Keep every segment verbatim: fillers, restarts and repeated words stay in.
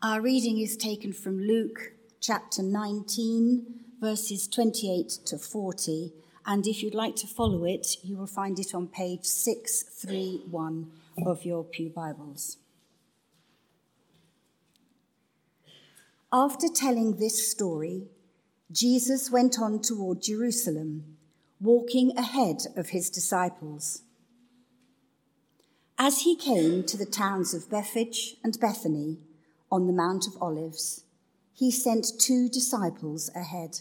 Our reading is taken from Luke chapter nineteen, verses twenty-eight to forty, and if you'd like to follow it, you will find it on page six thirty-one of your Pew Bibles. After telling this story, Jesus went on toward Jerusalem, walking ahead of his disciples. As he came to the towns of Bethphage and Bethany on the Mount of Olives, he sent two disciples ahead.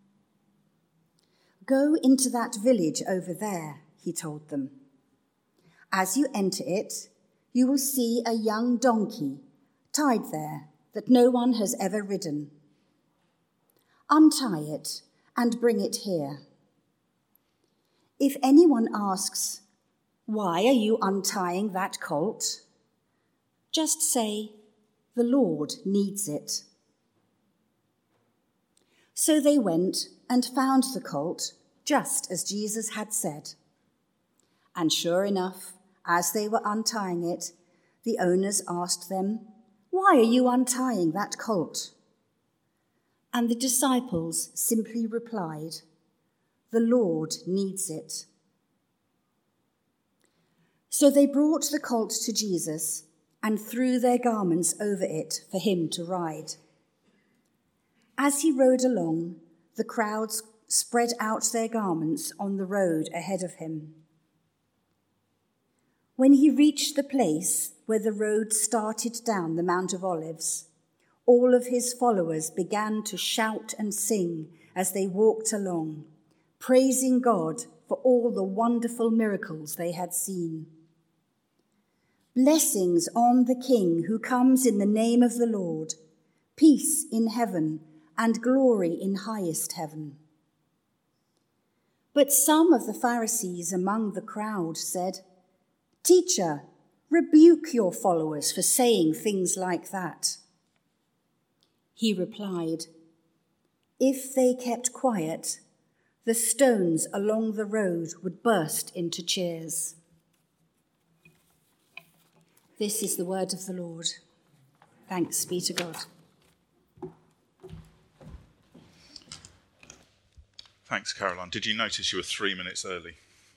"Go into that village over there," he told them. "As you enter it, you will see a young donkey tied there that no one has ever ridden. Untie it and bring it here. If anyone asks, 'Why are you untying that colt?' just say, 'The Lord needs it.'" So they went and found the colt just as Jesus had said. And sure enough, as they were untying it, the owners asked them, "Why are you untying that colt?" And the disciples simply replied, "The Lord needs it." So they brought the colt to Jesus and threw their garments over it for him to ride. As he rode along, the crowds spread out their garments on the road ahead of him. When he reached the place where the road started down the Mount of Olives, all of his followers began to shout and sing as they walked along, praising God for all the wonderful miracles they had seen. "Blessings on the King who comes in the name of the Lord, peace in heaven and glory in highest heaven." But some of the Pharisees among the crowd said, "Teacher, rebuke your followers for saying things like that." He replied, "If they kept quiet, the stones along the road would burst into cheers." This is the word of the Lord. Thanks be to God. Thanks, Caroline. Did you notice you were three minutes early?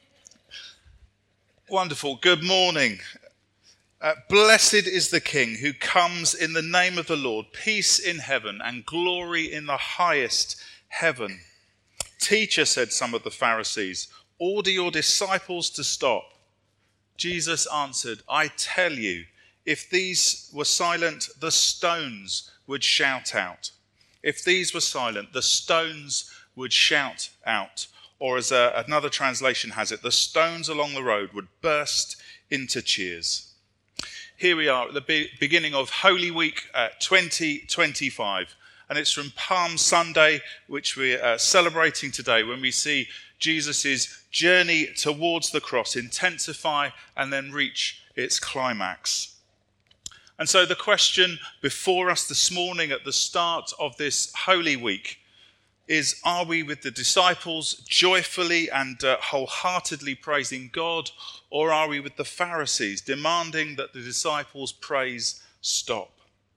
Wonderful. Good morning. Uh, Blessed is the King who comes in the name of the Lord, peace in heaven and glory in the highest heaven. "Teacher," said some of the Pharisees, "order your disciples to stop." Jesus answered, "I tell you, if these were silent, the stones would shout out." If these were silent, the stones would shout out. Or as uh, another translation has it, the stones along the road would burst into cheers. Here we are at the be- beginning of Holy Week uh, twenty twenty-five. And it's from Palm Sunday, which we're uh, celebrating today, when we see Jesus' journey towards the cross intensify and then reach its climax. And so the question before us this morning at the start of this Holy Week is, are we with the disciples joyfully and uh, wholeheartedly praising God, or are we with the Pharisees demanding that the disciples' praise stop?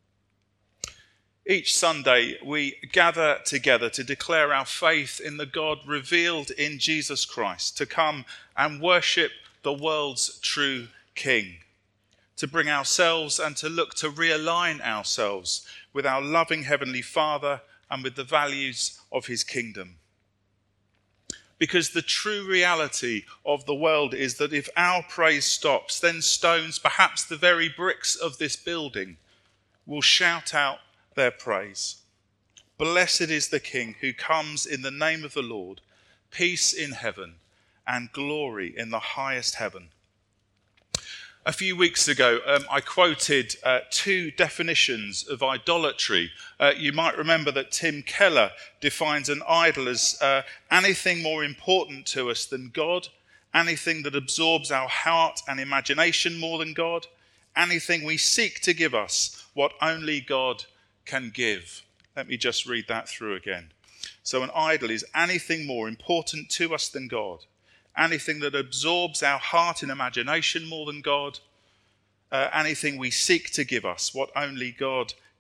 Each Sunday we gather together to declare our faith in the God revealed in Jesus Christ, to come and worship the world's true King, to bring ourselves and to look to realign ourselves with our loving Heavenly Father and with the values of his kingdom. Because the true reality of the world is that if our praise stops, then stones, perhaps the very bricks of this building, will shout out their praise. Blessed is the King who comes in the name of the Lord, peace in heaven and glory in the highest heaven. A few weeks ago, um, I quoted uh, two definitions of idolatry. Uh, you might remember that Tim Keller defines an idol as uh, anything more important to us than God, anything that absorbs our heart and imagination more than God, anything we seek to give us what only God can give. Let me just read that through again. So an idol is anything more important to us than God, anything that absorbs our heart and imagination more than God, uh, anything we seek to give us what only God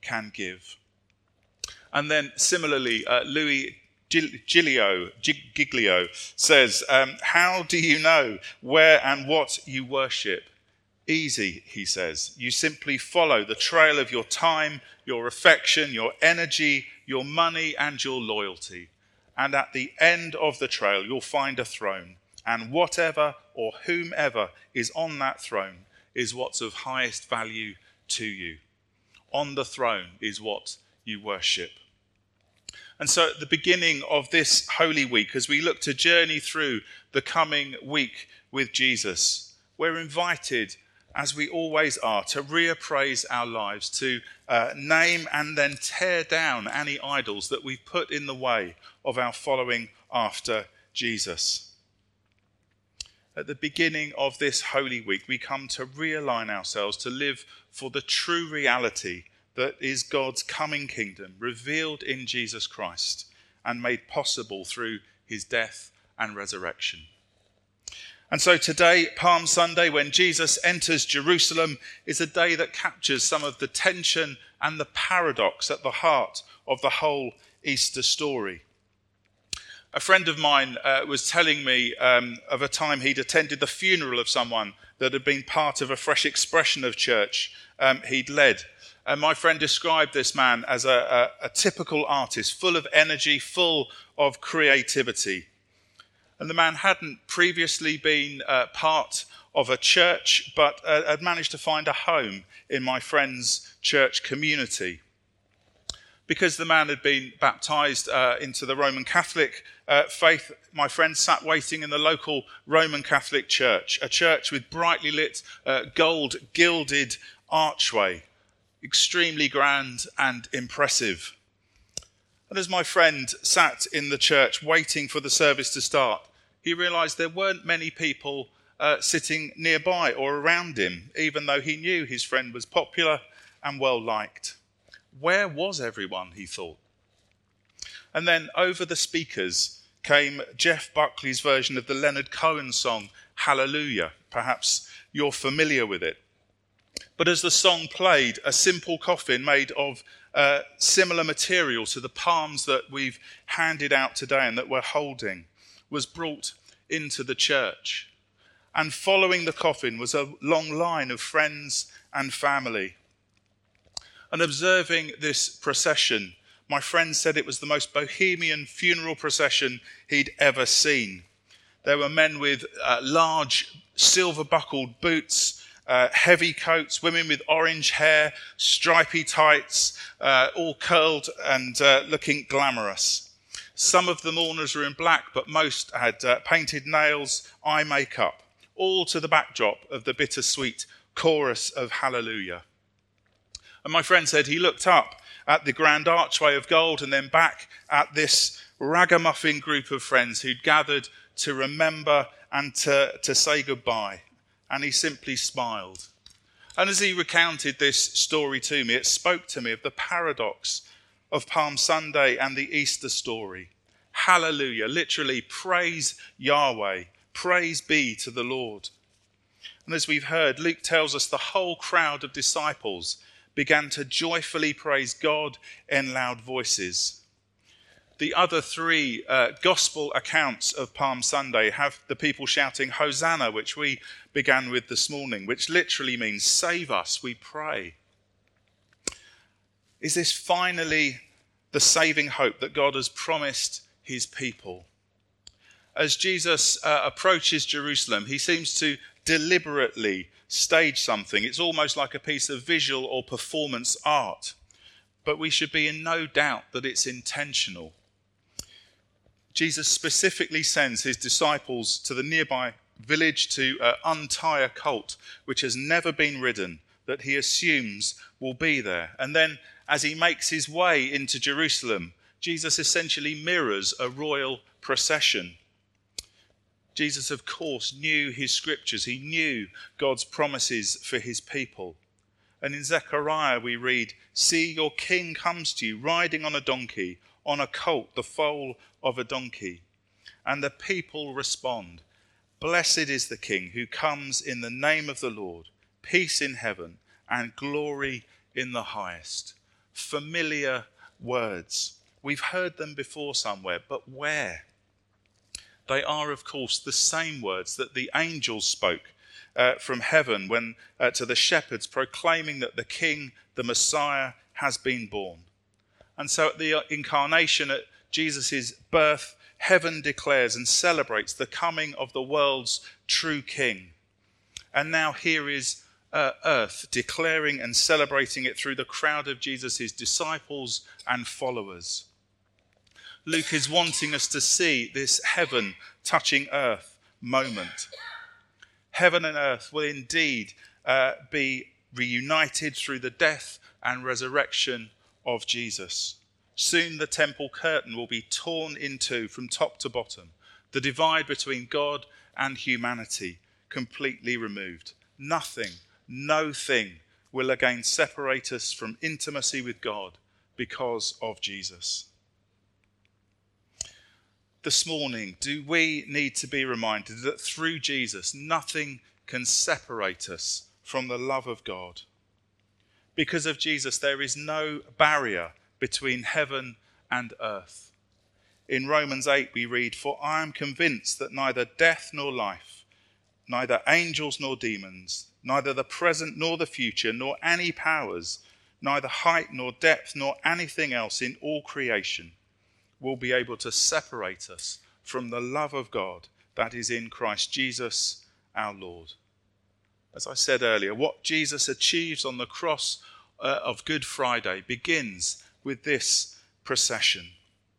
can give. And then similarly, uh, Louis Giglio, Giglio says, um, how do you know where and what you worship? Easy, he says. You simply follow the trail of your time, your affection, your energy, your money, and your loyalty. And at the end of the trail, you'll find a throne. And whatever or whomever is on that throne is what's of highest value to you. On the throne is what you worship. And so at the beginning of this Holy Week, as we look to journey through the coming week with Jesus, we're invited, as we always are, to reappraise our lives, to uh, name and then tear down any idols that we've put in the way of our following after Jesus. At the beginning of this Holy Week, we come to realign ourselves to live for the true reality that is God's coming kingdom, revealed in Jesus Christ and made possible through his death and resurrection. And so today, Palm Sunday, when Jesus enters Jerusalem, is a day that captures some of the tension and the paradox at the heart of the whole Easter story. A friend of mine uh, was telling me um, of a time he'd attended the funeral of someone that had been part of a fresh expression of church um, he'd led. And my friend described this man as a, a, a typical artist, full of energy, full of creativity. And the man hadn't previously been uh, part of a church, but uh, had managed to find a home in my friend's church community. Because the man had been baptised uh, into the Roman Catholic uh, faith, my friend sat waiting in the local Roman Catholic church, a church with brightly lit, uh, gold-gilded archway, extremely grand and impressive. And as my friend sat in the church waiting for the service to start, he realised there weren't many people uh, sitting nearby or around him, even though he knew his friend was popular and well liked. Where was everyone, he thought? And then over the speakers came Jeff Buckley's version of the Leonard Cohen song, Hallelujah. Perhaps you're familiar with it. But as the song played, a simple coffin made of uh, similar material to the palms that we've handed out today and that we're holding was brought into the church. And following the coffin was a long line of friends and family. And observing this procession, my friend said it was the most bohemian funeral procession he'd ever seen. There were men with uh, large silver-buckled boots, Uh, heavy coats, women with orange hair, stripy tights, uh, all curled and uh, looking glamorous. Some of the mourners were in black, but most had uh, painted nails, eye makeup, all to the backdrop of the bittersweet chorus of Hallelujah. And my friend said he looked up at the grand archway of gold and then back at this ragamuffin group of friends who'd gathered to remember and to, to say goodbye. And he simply smiled. And as he recounted this story to me, it spoke to me of the paradox of Palm Sunday and the Easter story. Hallelujah, literally praise Yahweh, praise be to the Lord. And as we've heard, Luke tells us the whole crowd of disciples began to joyfully praise God in loud voices. The other three uh, gospel accounts of Palm Sunday have the people shouting Hosanna, which we began with this morning, which literally means save us, we pray. Is this finally the saving hope that God has promised his people? As Jesus uh, approaches Jerusalem, he seems to deliberately stage something. It's almost like a piece of visual or performance art, but we should be in no doubt that it's intentional. Jesus specifically sends his disciples to the nearby village to uh, untie a colt which has never been ridden, that he assumes will be there. And then as he makes his way into Jerusalem, Jesus essentially mirrors a royal procession. Jesus, of course, knew his scriptures. He knew God's promises for his people. And in Zechariah we read, "See, your king comes to you riding on a donkey, on a colt, the foal of a donkey." And the people respond, "Blessed is the king who comes in the name of the Lord, peace in heaven and glory in the highest." familiar words. We've heard them before somewhere, but where? They are, of course, the same words that the angels spoke uh, from heaven when uh, to the shepherds, proclaiming that the King, the Messiah, has been born. And so at the incarnation, at Jesus' birth, heaven declares and celebrates the coming of the world's true King. And now here is uh, earth declaring and celebrating it through the crowd of Jesus' disciples and followers. Luke is wanting us to see this heaven touching earth moment. Heaven and earth will indeed uh, be reunited through the death and resurrection of Jesus. Soon the temple curtain will be torn in two from top to bottom, the divide between God and humanity completely removed. Nothing, no thing will again separate us from intimacy with God because of Jesus. This morning, do we need to be reminded that through Jesus, nothing can separate us from the love of God? Because of Jesus, there is no barrier between heaven and earth. In Romans eight, we read, "For I am convinced that neither death nor life, neither angels nor demons, neither the present nor the future, nor any powers, neither height nor depth, nor anything else in all creation will be able to separate us from the love of God that is in Christ Jesus our Lord." As I said earlier, what Jesus achieves on the cross uh, of Good Friday begins with this procession.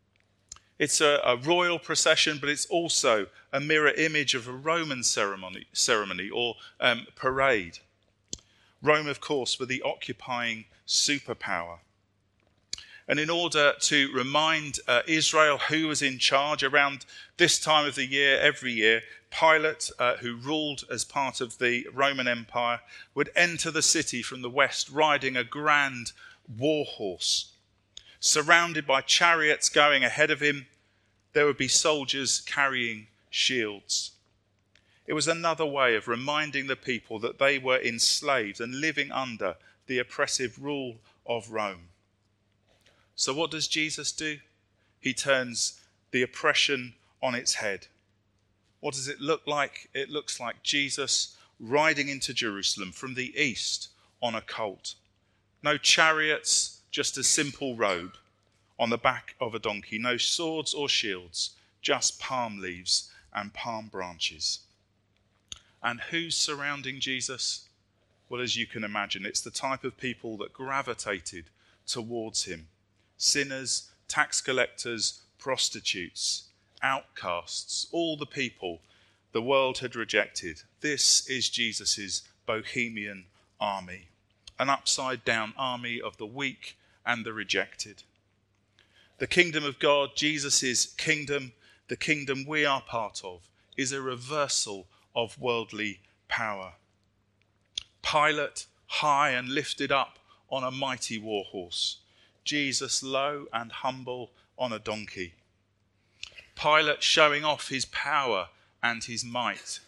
It's a, a royal procession, but it's also a mirror image of a Roman ceremony, ceremony or um, parade. Rome, of course, were the occupying superpower. And in order to remind uh, Israel who was in charge around this time of the year, every year, Pilate, uh, who ruled as part of the Roman Empire, would enter the city from the west riding a grand war horse. Surrounded by chariots going ahead of him, there would be soldiers carrying shields. It was another way of reminding the people that they were enslaved and living under the oppressive rule of Rome. So what does Jesus do? He turns the oppression on its head. What does it look like? It looks like Jesus riding into Jerusalem from the east on a colt. No chariots, just a simple robe on the back of a donkey. No swords or shields, just palm leaves and palm branches. And who's surrounding Jesus? Well, as you can imagine, it's the type of people that gravitated towards him. Sinners, tax collectors, prostitutes, outcasts, all the people the world had rejected. This is Jesus' bohemian army, an upside-down army of the weak and the rejected. The kingdom of God, Jesus' kingdom, the kingdom we are part of, is a reversal of worldly power. Pilate, high and lifted up on a mighty war horse. Jesus, low and humble on a donkey. Pilate showing off his power and his might.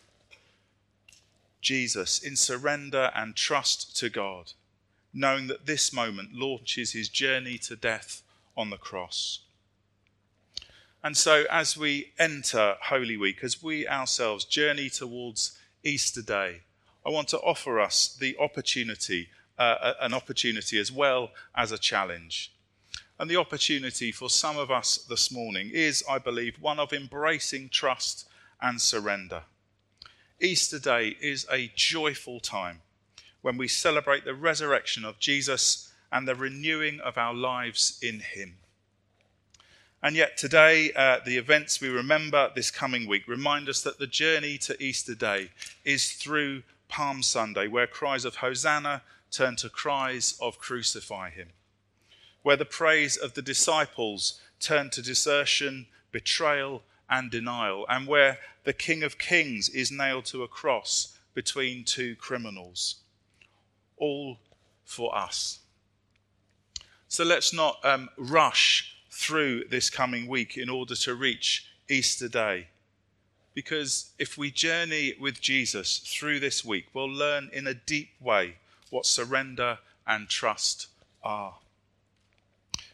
Jesus in surrender and trust to God, knowing that this moment launches his journey to death on the cross. And so as we enter Holy Week, as we ourselves journey towards Easter Day, I want to offer us the opportunity, uh, an opportunity as well as a challenge. And the opportunity for some of us this morning is, I believe, one of embracing trust and surrender. Easter Day is a joyful time when we celebrate the resurrection of Jesus and the renewing of our lives in him. And yet today, uh, the events we remember this coming week remind us that the journey to Easter Day is through Palm Sunday, where cries of Hosanna turn to cries of crucify him, where the praise of the disciples turn to desertion, betrayal, and denial, and where the King of Kings is nailed to a cross between two criminals, all for us. So let's not um, rush through this coming week in order to reach Easter Day, because if we journey with Jesus through this week, we'll learn in a deep way what surrender and trust are.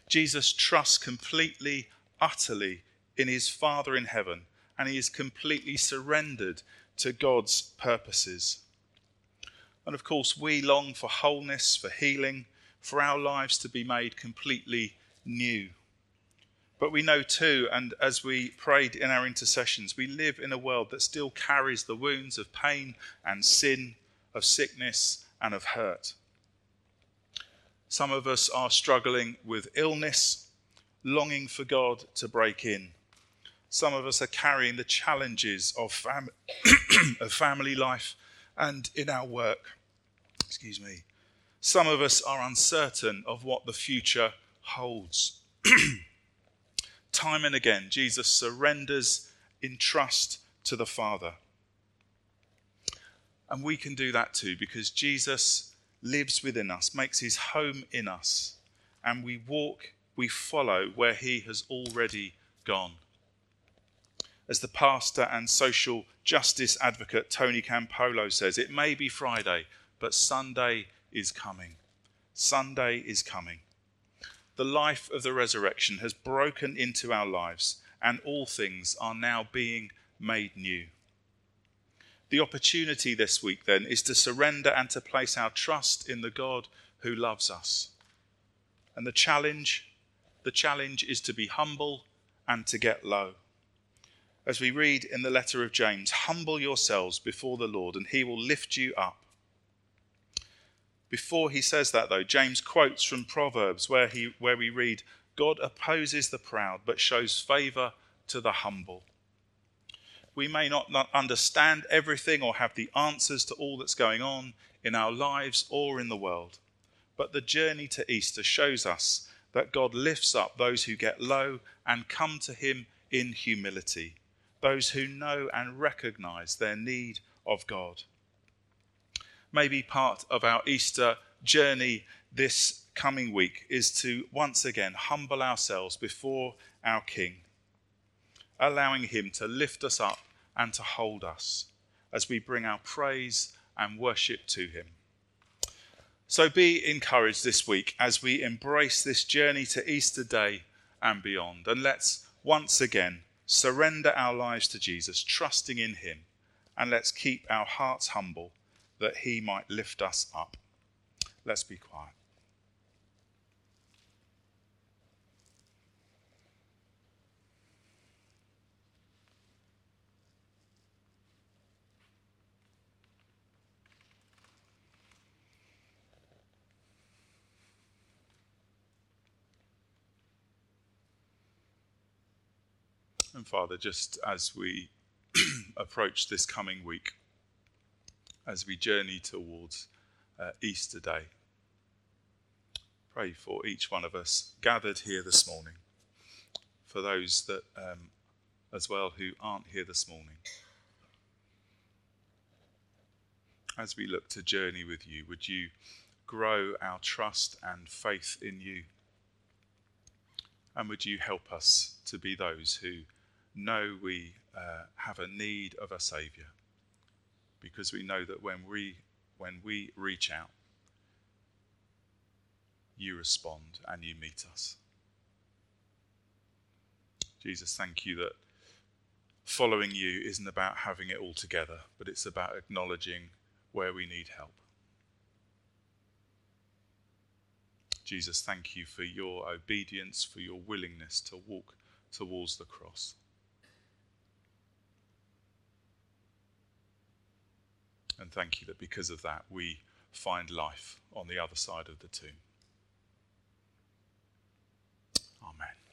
Jesus trusts completely, utterly in his Father in heaven, and he is completely surrendered to God's purposes. And of course, we long for wholeness, for healing, for our lives to be made completely new. But we know too, and as we prayed in our intercessions, we live in a world that still carries the wounds of pain and sin, of sickness and of hurt. Some of us are struggling with illness, longing for God to break in. Some of us are carrying the challenges of, fam- of family life and in our work. Excuse me. Some of us are uncertain of what the future holds. Time and again, Jesus surrenders in trust to the Father. And we can do that too, because Jesus lives within us, makes his home in us, and we walk, we follow where he has already gone. As the pastor and social justice advocate Tony Campolo says, it may be Friday, but Sunday is coming. Sunday is coming. The life of the resurrection has broken into our lives, and all things are now being made new. The opportunity this week then is to surrender and to place our trust in the God who loves us. And the challenge, the challenge is to be humble and to get low. As we read in the letter of James, humble yourselves before the Lord and he will lift you up. Before he says that though, James quotes from Proverbs where he where we read, God opposes the proud but shows favour to the humble. We may not understand everything or have the answers to all that's going on in our lives or in the world, but the journey to Easter shows us that God lifts up those who get low and come to him in humility, those who know and recognise their need of God. Maybe part of our Easter journey this coming week is to once again humble ourselves before our King, allowing him to lift us up and to hold us as we bring our praise and worship to him. So be encouraged this week as we embrace this journey to Easter Day and beyond. And let's once again surrender our lives to Jesus, trusting in him. And let's keep our hearts humble that he might lift us up. Let's be quiet. And Father, just as we approach this coming week, as we journey towards uh, Easter Day, pray for each one of us gathered here this morning, for those that um, as well who aren't here this morning. As we look to journey with you, would you grow our trust and faith in you? And would you help us to be those who know we uh, have a need of a Saviour, because we know that when we when we reach out, you respond and you meet us. Jesus, thank you that following you isn't about having it all together, but it's about acknowledging where we need help. Jesus, thank you for your obedience, for your willingness to walk towards the cross. And thank you that because of that, we find life on the other side of the tomb. Amen.